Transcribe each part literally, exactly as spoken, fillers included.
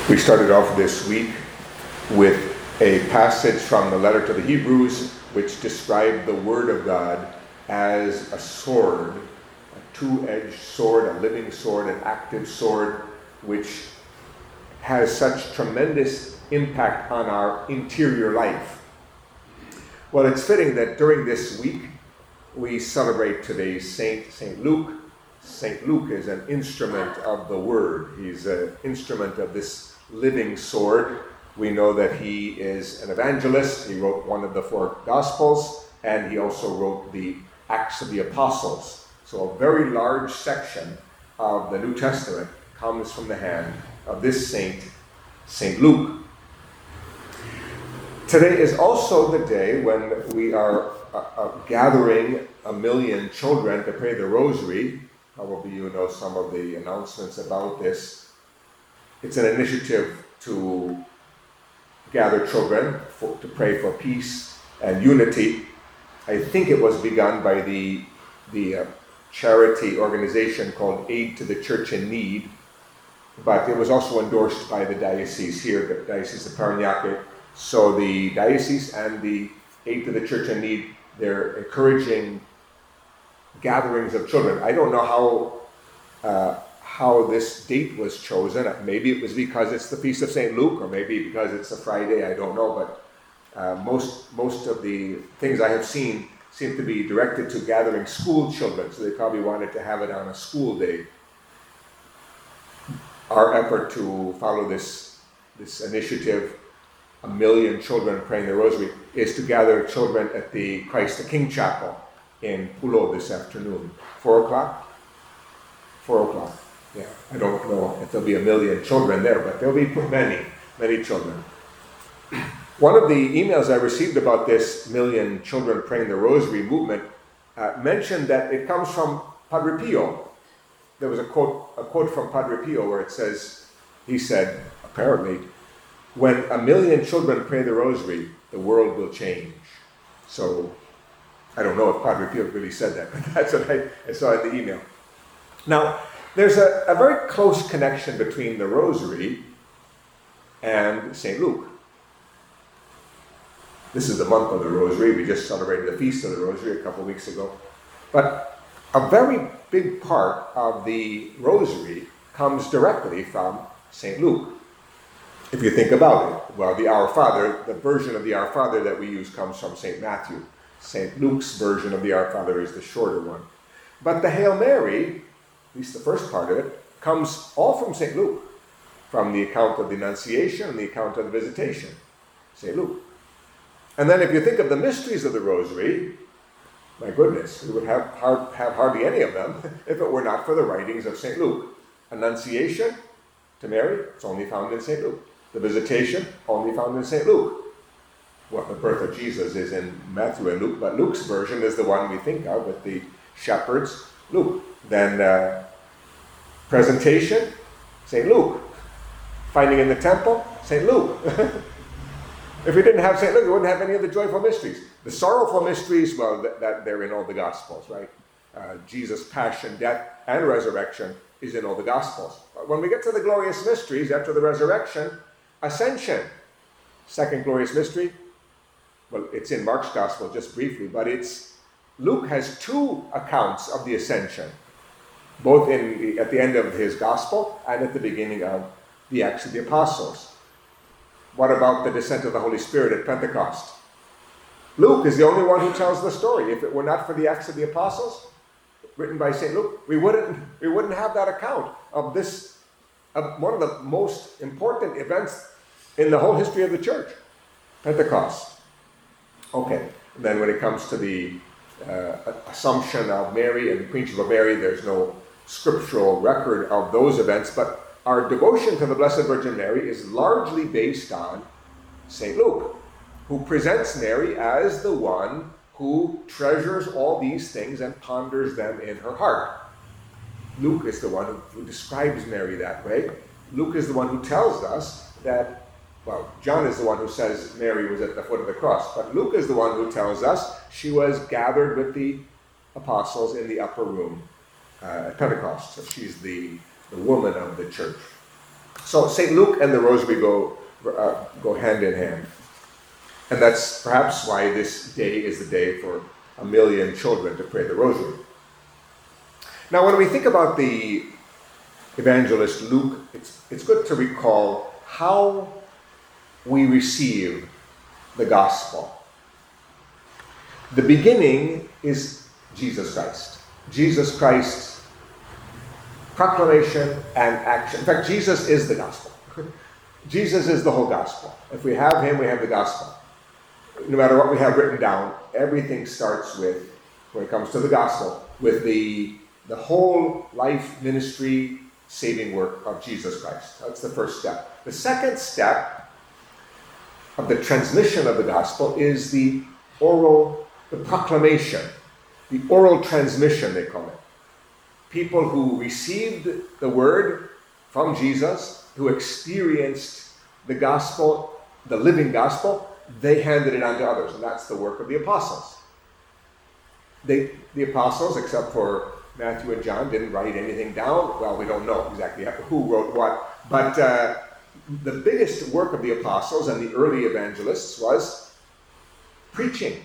We started off this week with a passage from the letter to the Hebrews, which described the Word of God as a sword, a two-edged sword, a living sword, an active sword, which has such tremendous impact on our interior life. Well, it's fitting that during this week we celebrate today's saint, Saint Luke. Saint Luke is an instrument of the Word. He's an instrument of this living sword. We know that he is an evangelist. He wrote one of the four Gospels, and he also wrote the Acts of the Apostles. So a very large section of the New Testament comes from the hand of this saint, Saint Luke. Today is also the day when we are uh, uh, gathering a million children to pray the rosary. Probably you know some of the announcements about this. It's an initiative to gather children for, to pray for peace and unity. I think it was begun by the, the uh, charity organization called Aid to the Church in Need, but it was also endorsed by the diocese here, the Diocese of Parañaque. So the diocese and the Aid to the Church in Need, they're encouraging gatherings of children. I don't know how uh, how this date was chosen. Maybe it was because it's the Feast of Saint Luke, or maybe because it's a Friday, I don't know, but uh, most most of the things I have seen seem to be directed to gathering school children, so they probably wanted to have it on a school day. Our effort to follow this, this initiative, a million children praying the rosary, is to gather children at the Christ the King Chapel in Pulo this afternoon. Four o'clock? Four o'clock. Yeah, I don't know if there'll be a million children there, but there'll be many, many children. One of the emails I received about this million children praying the rosary movement uh, mentioned that it comes from Padre Pio. There was a quote, a quote from Padre Pio where it says, he said, apparently, when a million children pray the rosary, the world will change. So, I don't know if Padre Pio really said that, but that's what I, I saw in the email. Now, there's a, a very close connection between the rosary and Saint Luke. This is the month of the rosary. We just celebrated the Feast of the Rosary a couple of weeks ago. But a very big part of the rosary comes directly from Saint Luke. If you think about it, well, the Our Father, the version of the Our Father that we use comes from Saint Matthew. Saint Luke's version of the Our Father is the shorter one. But the Hail Mary, at least the first part of it, comes all from Saint Luke, from the account of the Annunciation and the account of the Visitation, Saint Luke. And then if you think of the mysteries of the Rosary, my goodness, we would have, hard, have hardly any of them if it were not for the writings of Saint Luke. Annunciation to Mary, it's only found in Saint Luke. The Visitation, only found in Saint Luke. Well, the birth of Jesus is in Matthew and Luke, but Luke's version is the one we think of with the shepherds, Luke. Then uh, Presentation, Saint Luke. Finding in the Temple, Saint Luke. If we didn't have Saint Luke, we wouldn't have any of the joyful mysteries. The sorrowful mysteries, well, that, that they're in all the Gospels, right? Uh, Jesus' passion, death, and resurrection is in all the Gospels. But when we get to the glorious mysteries after the resurrection, Ascension, second glorious mystery, well, it's in Mark's Gospel just briefly, but it's Luke has two accounts of the Ascension, both in the, at the end of his Gospel and at the beginning of the Acts of the Apostles. What about the descent of the Holy Spirit at Pentecost? Luke is the only one who tells the story. If it were not for the Acts of the Apostles, written by Saint Luke, we wouldn't we wouldn't have that account of this, of one of the most important events in the whole history of the Church, Pentecost. Okay, and then when it comes to the uh, Assumption of Mary and the Queenship of Mary, there's no scriptural record of those events, but our devotion to the Blessed Virgin Mary is largely based on Saint Luke, who presents Mary as the one who treasures all these things and ponders them in her heart. Luke is the one who describes Mary that way. Luke is the one who tells us that, well, John is the one who says Mary was at the foot of the cross, but Luke is the one who tells us she was gathered with the apostles in the upper room uh, at Pentecost. So she's the, the woman of the church. So Saint Luke and the Rosary go, uh, go hand in hand. And that's perhaps why this day is the day for a million children to pray the Rosary. Now, when we think about the evangelist Luke, it's, it's good to recall how we receive the gospel. The beginning is Jesus Christ. Jesus Christ, proclamation and action. In fact, Jesus is the gospel. Jesus is the whole gospel. If we have him, we have the gospel. No matter what we have written down, everything starts with, when it comes to the gospel, with the, the whole life, ministry, saving work of Jesus Christ. That's the first step. The second step of the transmission of the gospel is the oral, the proclamation, the oral transmission, they call it. People who received the word from Jesus, who experienced the gospel, the living gospel, they handed it on to others, and that's the work of the apostles. They, the apostles, except for Matthew and John, didn't write anything down. Well, we don't know exactly who wrote what, but uh, the biggest work of the apostles and the early evangelists was preaching,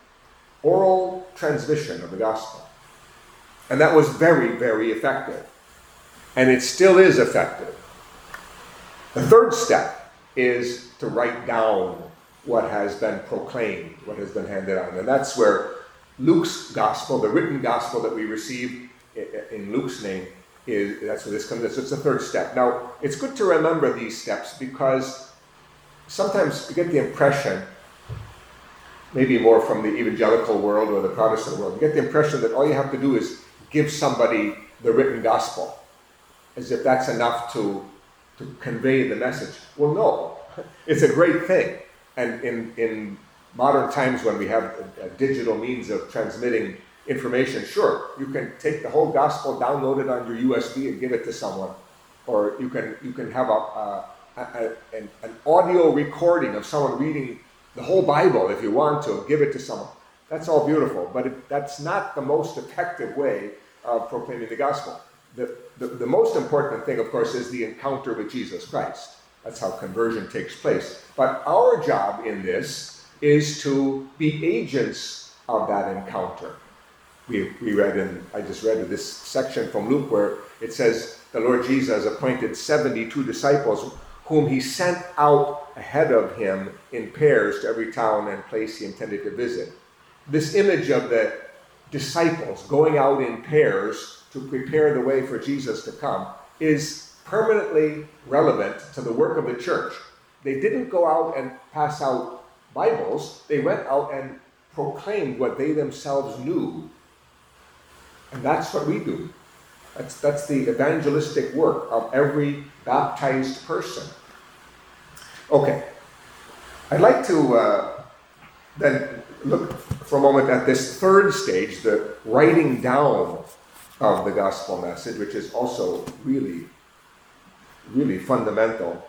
oral transmission of the gospel. And that was very, very effective. And it still is effective. The third step is to write down what has been proclaimed, what has been handed on. And that's where Luke's gospel, the written gospel that we receive in Luke's name, is that's where this comes in. So it's the third step. Now, it's good to remember these steps because sometimes you get the impression, maybe more from the evangelical world or the Protestant world, you get the impression that all you have to do is give somebody the written gospel, as if that's enough to, to convey the message. Well, no, it's a great thing. And in, in modern times when we have a, a digital means of transmitting information, sure, you can take the whole gospel, download it on your U S B and give it to someone. Or you can you can have a, a, a an, an audio recording of someone reading the whole Bible if you want to, give it to someone. That's all beautiful, but it, that's not the most effective way of proclaiming the gospel. The, the, the most important thing, of course, is the encounter with Jesus Christ. That's how conversion takes place. But our job in this is to be agents of that encounter. We, we read in, I just read in this section from Luke where it says the Lord Jesus appointed seventy-two disciples whom he sent out ahead of him in pairs to every town and place he intended to visit. This image of the disciples going out in pairs to prepare the way for Jesus to come is permanently relevant to the work of the church. They didn't go out and pass out Bibles. They went out and proclaimed what they themselves knew. And that's what we do. That's, that's the evangelistic work of every baptized person. Okay. I'd like to uh, then look for a moment at this third stage, the writing down of the gospel message, which is also really, really fundamental.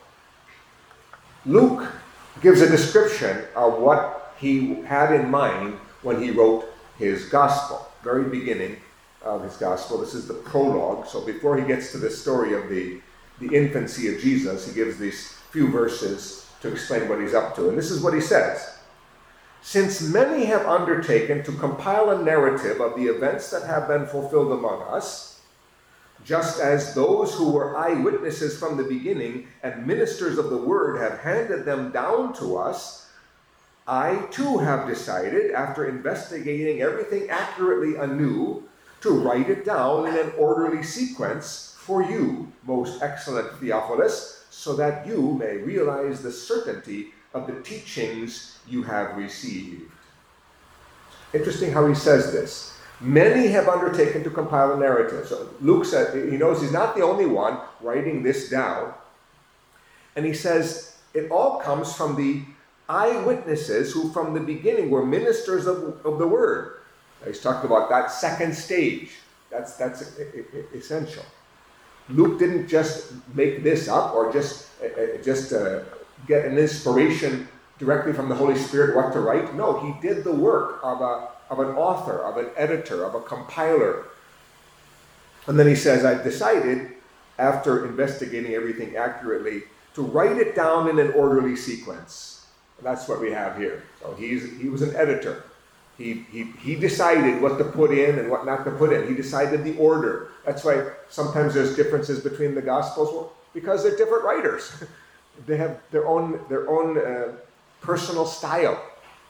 Luke gives a description of what he had in mind when he wrote his gospel. Very beginning of his gospel. This is the prologue. So before he gets to the story of the, the infancy of Jesus, he gives these few verses to explain what he's up to. And this is what he says. Since many have undertaken to compile a narrative of the events that have been fulfilled among us, just as those who were eyewitnesses from the beginning and ministers of the word have handed them down to us, I too have decided, after investigating everything accurately anew, to write it down in an orderly sequence for you, most excellent Theophilus, so that you may realize the certainty of the teachings you have received. Interesting how he says this. Many have undertaken to compile a narrative. So Luke said, he knows he's not the only one writing this down. And he says, it all comes from the eyewitnesses who from the beginning were ministers of, of the word. Now he's talking about that second stage. That's, that's essential. Luke didn't just make this up or just, uh, just uh, get an inspiration directly from the Holy Spirit what to write. No, he did the work of, a, of an author, of an editor, of a compiler. And then he says, I've decided after investigating everything accurately, to write it down in an orderly sequence. And that's what we have here. So he's, he was an editor. He, he, he decided what to put in and what not to put in. He decided the order. That's why sometimes there's differences between the Gospels, well, because they're different writers. They have their own, their own uh, personal style.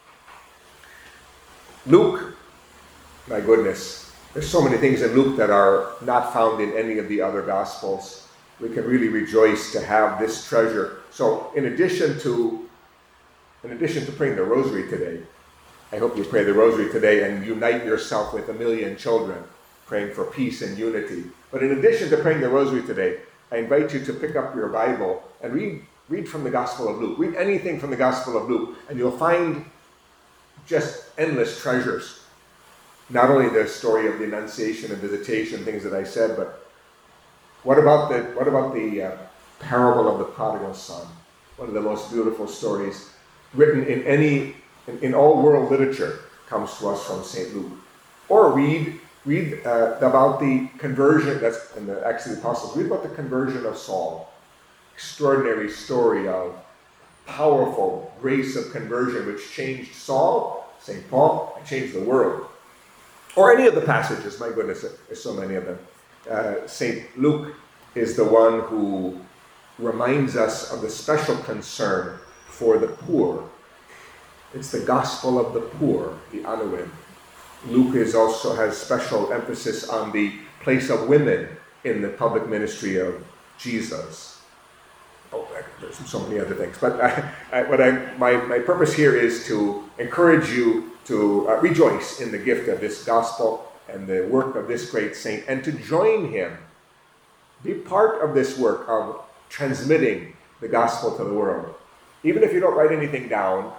Luke, my goodness, there's so many things in Luke that are not found in any of the other Gospels. We can really rejoice to have this treasure. So in addition to, in addition to praying the rosary today, I hope you pray the rosary today and unite yourself with a million children praying for peace and unity. But in addition to praying the rosary today, I invite you to pick up your Bible and read, read from the Gospel of Luke. Read anything from the Gospel of Luke, and you'll find just endless treasures. Not only the story of the Annunciation and Visitation, things that I said, but what about the, what about the uh, parable of the prodigal son? One of the most beautiful stories written in any In, in all world literature comes to us from Saint Luke. Or read read uh, about the conversion, that's in the Acts of the Apostles, read about the conversion of Saul. Extraordinary story of powerful grace of conversion which changed Saul, Saint Paul, and changed the world. Or any of the passages, my goodness, there's so many of them. Uh, Saint Luke is the one who reminds us of the special concern for the poor. It's the gospel of the poor, the Anuim. Luke is also has special emphasis on the place of women in the public ministry of Jesus. Oh, there's so many other things. But I, I, what I, my, my purpose here is to encourage you to uh, rejoice in the gift of this gospel and the work of this great saint, and to join him. Be part of this work of transmitting the gospel to the world. Even if you don't write anything down,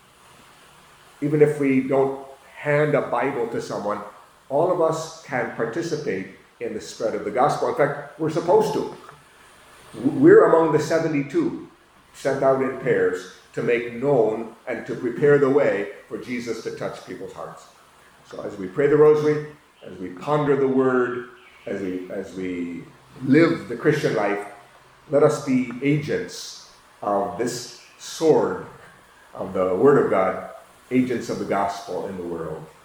even if we don't hand a Bible to someone, all of us can participate in the spread of the gospel. In fact, we're supposed to. We're among the seventy-two sent out in pairs to make known and to prepare the way for Jesus to touch people's hearts. So as we pray the rosary, as we ponder the word, as we, as we live the Christian life, let us be agents of this sword of the Word of God, agents of the gospel in the world.